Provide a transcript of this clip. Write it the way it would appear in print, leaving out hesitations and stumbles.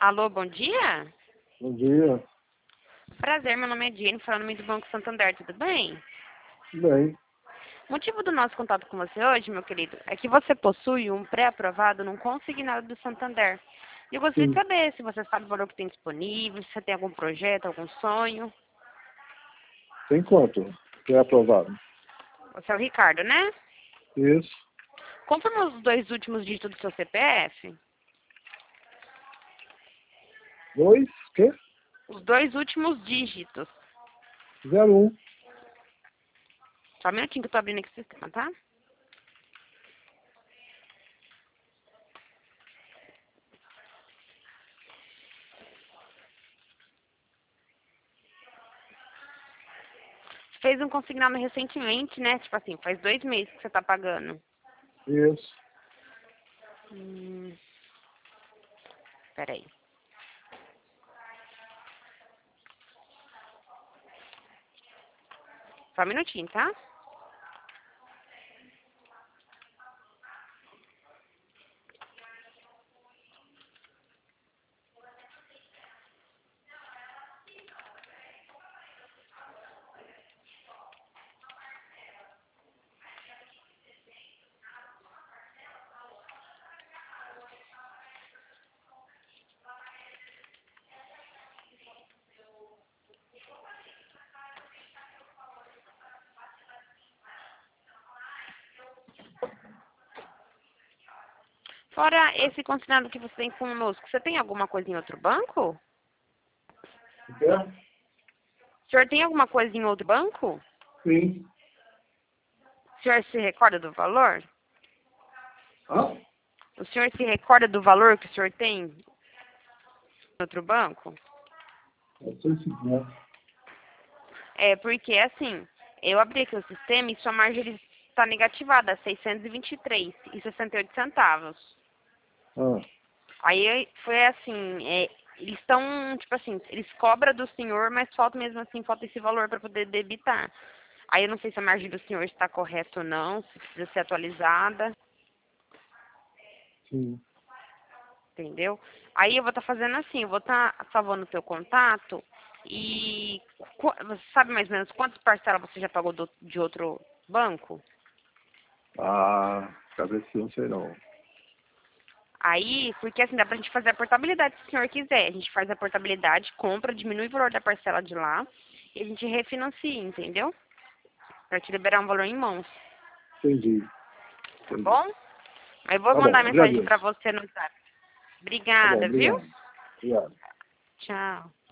Alô, bom dia? Bom dia. Prazer, meu nome é Jenny, falando no meio do Banco Santander, tudo bem? Bem, O motivo do nosso contato com você hoje, meu querido, é que você possui um pré-aprovado num consignado do Santander. E eu gostaria de sim. saber se você sabe o valor que tem disponível, se você tem algum projeto, algum sonho. Tem quanto que é aprovado? Você é o Ricardo, né? Isso. Confirma os dois últimos dígitos do seu CPF. Dois, quê? Os dois últimos dígitos. 01. Só um minutinho que eu tô abrindo aqui o sistema, tá? Você fez um consignado recentemente, né? Tipo assim, faz 2 meses que você tá pagando. Isso. Hum, peraí. Só um minutinho, tá? Fora esse consignado que você tem conosco, você tem alguma coisa em outro banco? O quê? O senhor tem alguma coisa em outro banco? Sim. O senhor se recorda do valor? Hã? O senhor se recorda do valor que o senhor tem em outro banco? É 150. É, porque assim, eu abri aqui o sistema e sua margem está negativada, 623,68 centavos. Ah, Aí foi assim, eles estão, tipo assim, eles cobram do senhor, mas falta mesmo assim, falta esse valor para poder debitar. Aí eu não sei se a margem do senhor está correta ou não, se precisa ser atualizada, sim. entendeu? Aí eu vou estar fazendo assim, eu vou estar salvando o seu contato e você sabe mais ou menos quantas parcelas você já pagou de outro banco? Cabeça não sei não. Aí, porque assim, dá pra gente fazer a portabilidade se o senhor quiser. A gente faz a portabilidade, compra, diminui o valor da parcela de lá e a gente refinancia, entendeu? Pra te liberar um valor em mãos, Entendi. tá Entendi. bom? Aí eu vou Tá mandar bom, mensagem pra agradeço. você no WhatsApp. Tá bom, Obrigada, viu? obrigado. Obrigado. Tchau.